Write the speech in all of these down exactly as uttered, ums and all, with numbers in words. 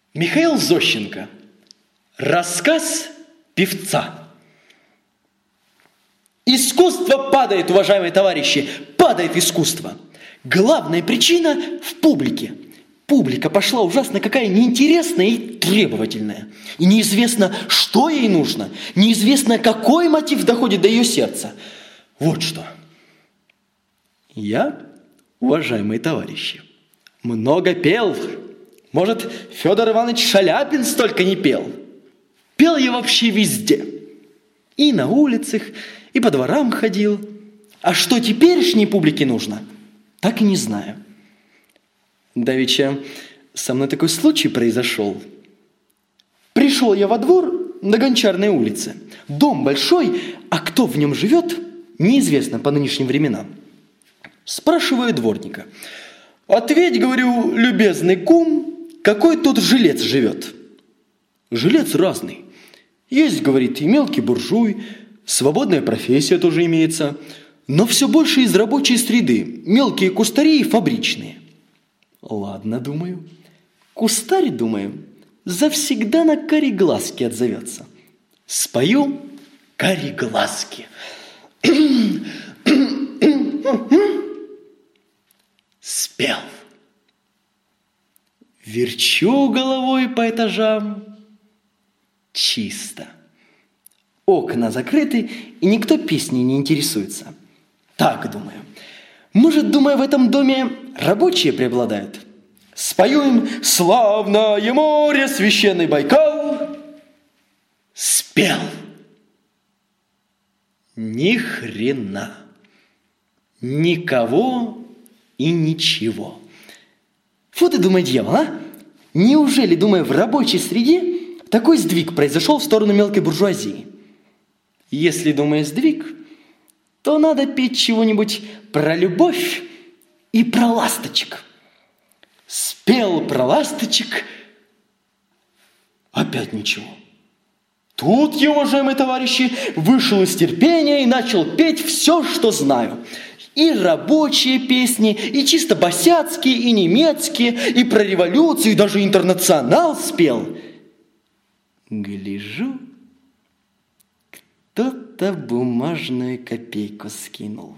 Михаил Зощенко. Рассказ певца. Искусство падает, уважаемые товарищи, падает искусство. Главная причина в публике. Публика пошла ужасно какая неинтересная и требовательная. И неизвестно, что ей нужно, неизвестно, какой мотив доходит до ее сердца. Вот что. Я, уважаемые товарищи, много пел. Может, Федор Иванович Шаляпин столько не пел. Пел я вообще везде. И на улицах, и по дворам ходил. А что теперешней публике нужно, так и не знаю. Давеча со мной такой случай произошел. Пришел я во двор на Гончарной улице. Дом большой, а кто в нем живет, неизвестно по нынешним временам. Спрашиваю дворника. Ответь, говорю, любезный кум, какой тут жилец живет? Жилец разный. Есть, говорит, и мелкий буржуй, свободная профессия тоже имеется, но все больше из рабочей среды, мелкие кустари и фабричные. Ладно, думаю. Кустарь, думаю, завсегда на кареглазки отзовется. Спою кареглазки. Спел. Верчу головой по этажам. Чисто. Окна закрыты, и никто песней не интересуется. Так, думаю. Может, думаю, в этом доме рабочие преобладают. Спою им «Славное море, священный Байкал». Спел. Ни хрена. Никого и ничего. Вот и думай, дьявол, а? Неужели, думаю, в рабочей среде такой сдвиг произошел в сторону мелкой буржуазии? Если, думаю, сдвиг, то надо петь чего-нибудь про любовь и про ласточек. Спел про ласточек, опять ничего. Тут я, уважаемые товарищи, вышел из терпения и начал петь все, что знаю. И рабочие песни, и чисто босяцкие, и немецкие, и про революцию, и даже интернационал спел. Гляжу, кто-то бумажную копейку скинул.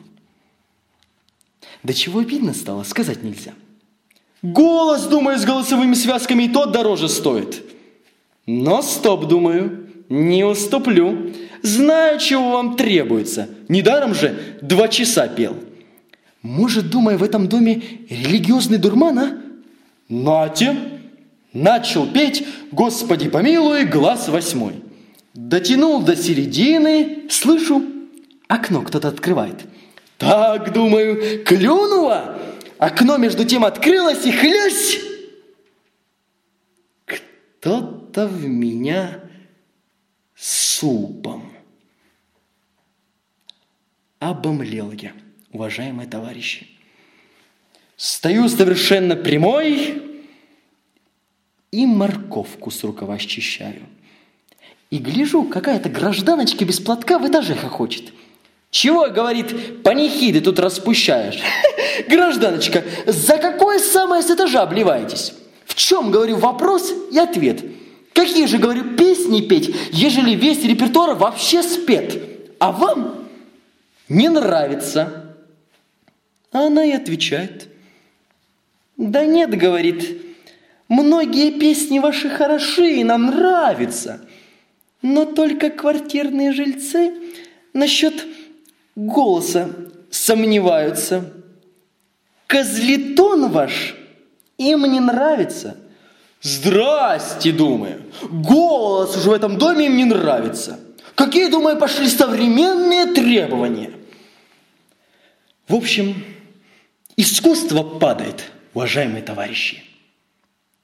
Да чего обидно стало, сказать нельзя. Голос, думаю, с голосовыми связками и тот дороже стоит. Но стоп, думаю, не уступлю. Знаю, чего вам требуется. Недаром же два часа пел. Может, думаю, в этом доме религиозный дурман, а? Нате! Начал петь «Господи помилуй, глаз восьмой». Дотянул до середины, слышу, окно кто-то открывает. Так, думаю, клюнуло. Окно между тем открылось и хлёсь. Кто-то в меня супом. Обомлел я, уважаемые товарищи. Стою совершенно прямой и морковку с рукава счищаю. И гляжу, какая-то гражданочка без платка в этаже хохочет. Чего, говорит, панихиды тут распущаешь? Гражданочка, за какое самое с этажа обливаетесь? В чем, говорю, вопрос и ответ? Какие же, говорю, песни петь, ежели весь репертуар вообще спет? А вам не нравится? А она и отвечает. Да нет, говорит, многие песни ваши хороши и нам нравятся. Но только квартирные жильцы насчет голоса сомневаются. Козлетон ваш им не нравится. Здрасте, думаю, голос уже в этом доме им не нравится. Какие, думаю, пошли современные требования? В общем, искусство падает, уважаемые товарищи.